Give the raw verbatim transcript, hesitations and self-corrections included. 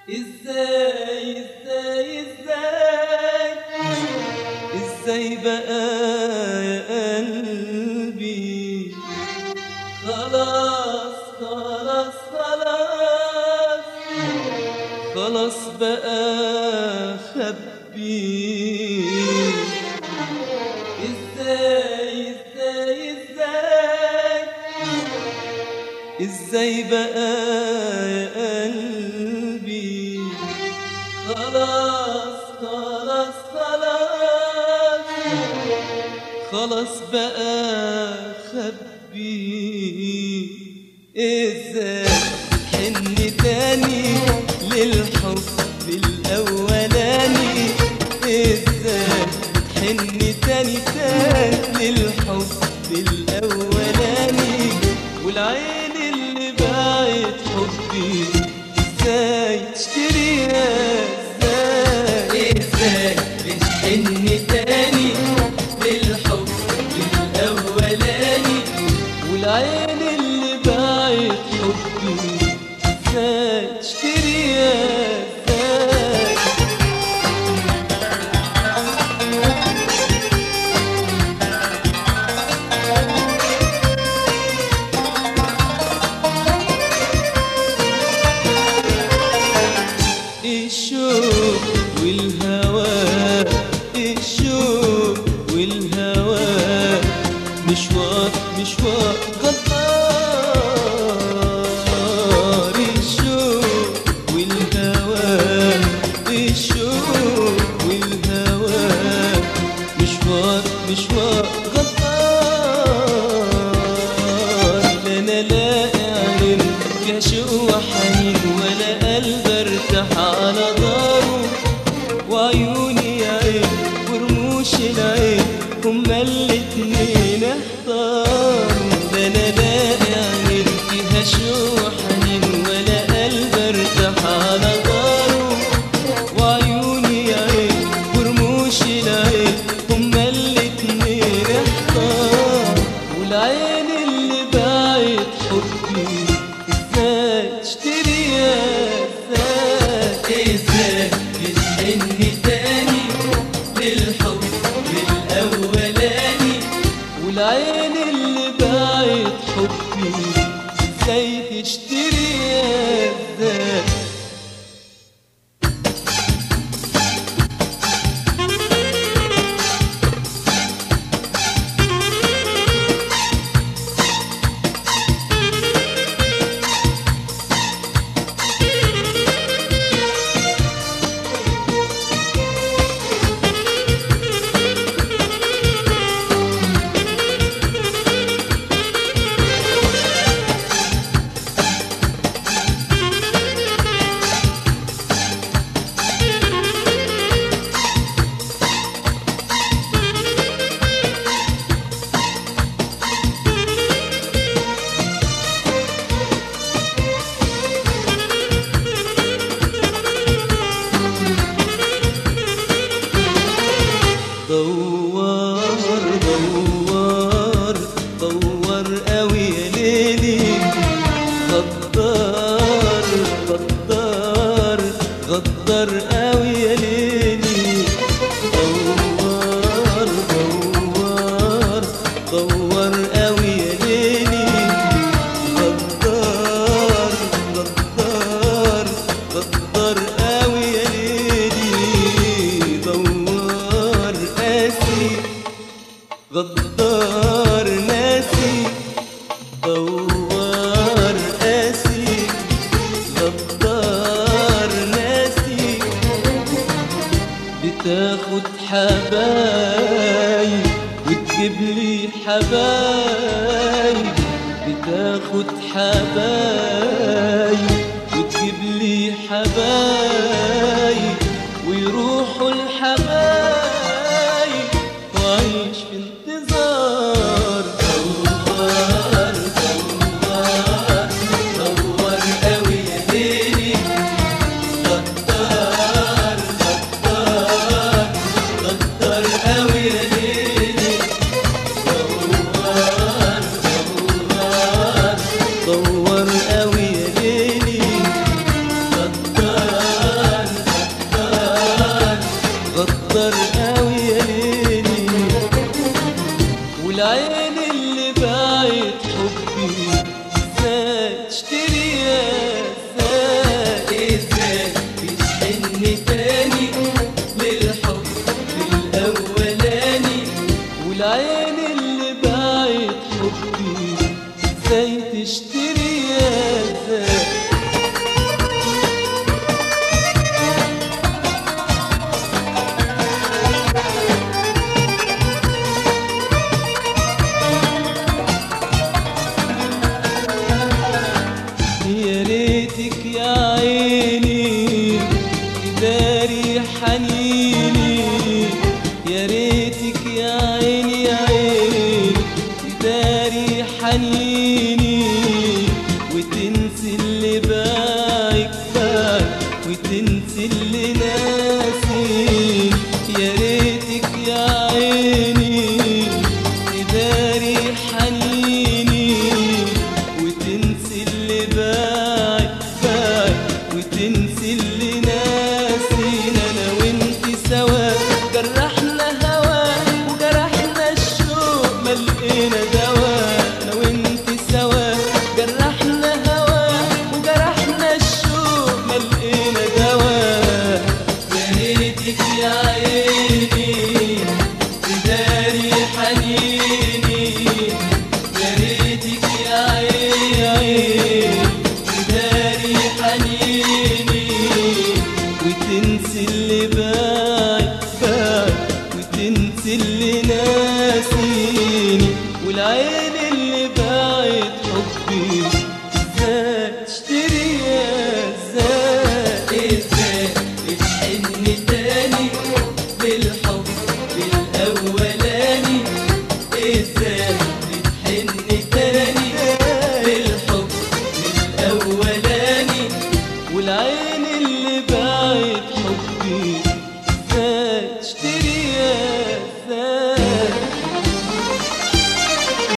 ازاي ازاي ازاي ازاي بقى يا قلبي خلاص خلاص خلاص خلاص بقى خبي ازاي ازاي ازاي ازاي بقى يا قلبي خلاص خلاص خلاص خلاص بقى خبي ازاي حن تاني للحب الاولاني ازاي حن تاني تاني للحب الاولاني والعين اللي باعت حبي ازاي تشتريها ازاي ازاي بتحن تاني للحب الاولاني والعين اللي باعت حبي ازاي تشتريها ازاي الشوق والهوى الشوق والهوى مشوار مشوار غدار الشوق والهوى الشوق والهوى مشوار مشوار غدار لا انا لاقي عين فيها شوق وحنين ولا قلب ارتاح على داره وعيوني يا عين ورموش العين هما الاتنين احتاروا لا انا لاقي عين فيها شوق وحنين ولا قلب ارتاح على داره وعيوني يا عين ورموش العين هما الاتنين احتاروا والعين اللي باعت حبي ازاي تشتريها ازاي ازاي بتحن تاني للحب الاولاني والعين اللي باعت حبي ازاي تشتريها ازاي دوار دوار دوار قوي يا ليلي غدار غدار غدار قوي يا ليلي دوار دوار دوار قوي يا ليلي غدار غدار غدار قوي يا ليلي دوار قاسي غدار ناسي دوار قاسي غدار ناسي بتاخد حبايب وتجيب لي حبايب بتاخد حبايب وتجيب لي حبايب ويروحوا الحبايب وعيش في انتظار دوار دوار دوار قوي يا ليلي غدار غدار غدار قوي يا ليلي دوار دوار دوار قوي يا ليلي غدار تداري حنيني، يا ريتك يا عيني يا عيني تداري حنيني، وتنسي اللي باعك باعك، وتنسي اللي ناسي. يا ريتك يا عيني تداري حنيني، وتنسي اللي باعك باعك، وتنسي اللي ناسينا. انا وانتي سوا جرحنا هوا وجرحنا الشوق ما لقينا دوا. انا وانتي سوا جرحنا هوا وجرحنا الشوق ما لقينا دوا. يا ريتك يا عيني تداري حنيني، يا ريتك يا عيني تداري حنيني، وتنسي اللي باعك باعك، وتنسي اللي ناسيني. والعين اللي باعت حبي ازاي تشتريها، ازاي ازاي بتحن تاني بالحب